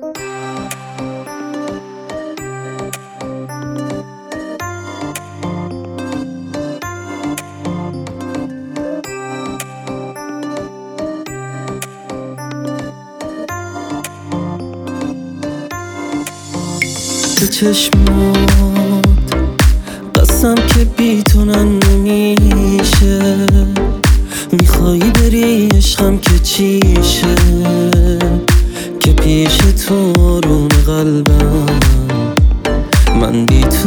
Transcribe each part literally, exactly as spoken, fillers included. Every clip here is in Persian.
به چشمات قسم که بی تو نمیشه، میخوای بری عشقم که چیشه، که پیش تو آروم قلبم من بی تو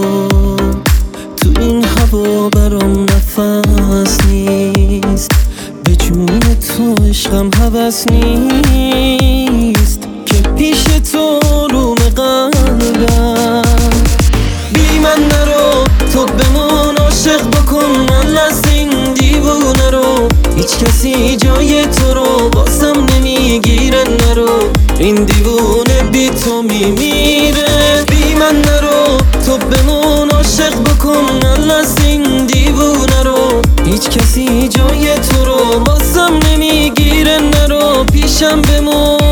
تو این هوا برام نفس نیست، به جون تو عشقم هوس نیست، که پیش تو آروم قلبم. بی من نرو، تو بمون، عاشق بکن من از این دیوونه رو، هیچ کسی جای تو رو بازم نمیگیره، نرو این دیوونه بی تو میمیره. بی من نرو، تو بمون، عاشق بکن من از این دیوونه رو، هیچ کسی جای تو رو بازم نمیگیره، نرو پیشم بمون.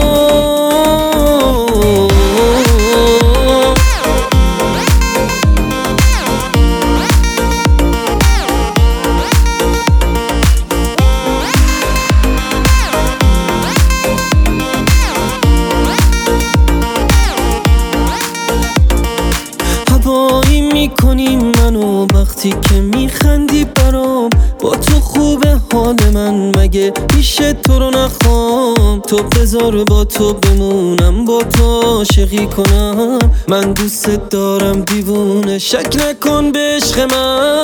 هوایی میکنی منو وقتی که میخندی برام، با تو خوبه حال من مگه پیش تو رو نخوام، تو بذار با تو بمونم، با تو عاشقی کنم، من دوست دارم دیوونه، شک نکن به عشق من.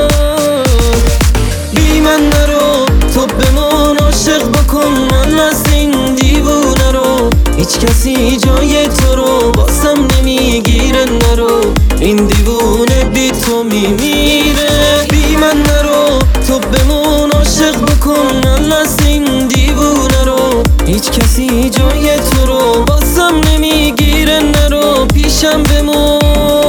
بی من نرو، تو بمون، عاشق بکن من از این دیوونه رو، هیچ کسی جای تو رو بازم نمیگیره، نرو این دیوونه بی تو میمیره. بی من نرو، تو بمون، عاشق بکن من از این دیوونه رو، هیچ کسی جای تو رو بازم نمیگیره، نرو پیشم بمون.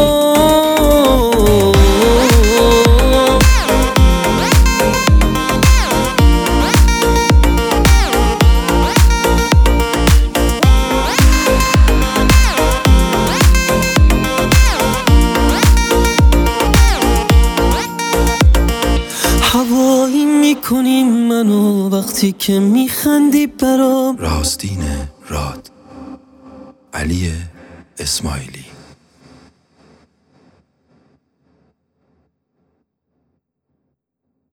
هوایی میکنی منو وقتی که میخندی برام. راستین راد، علی اسماعیلی.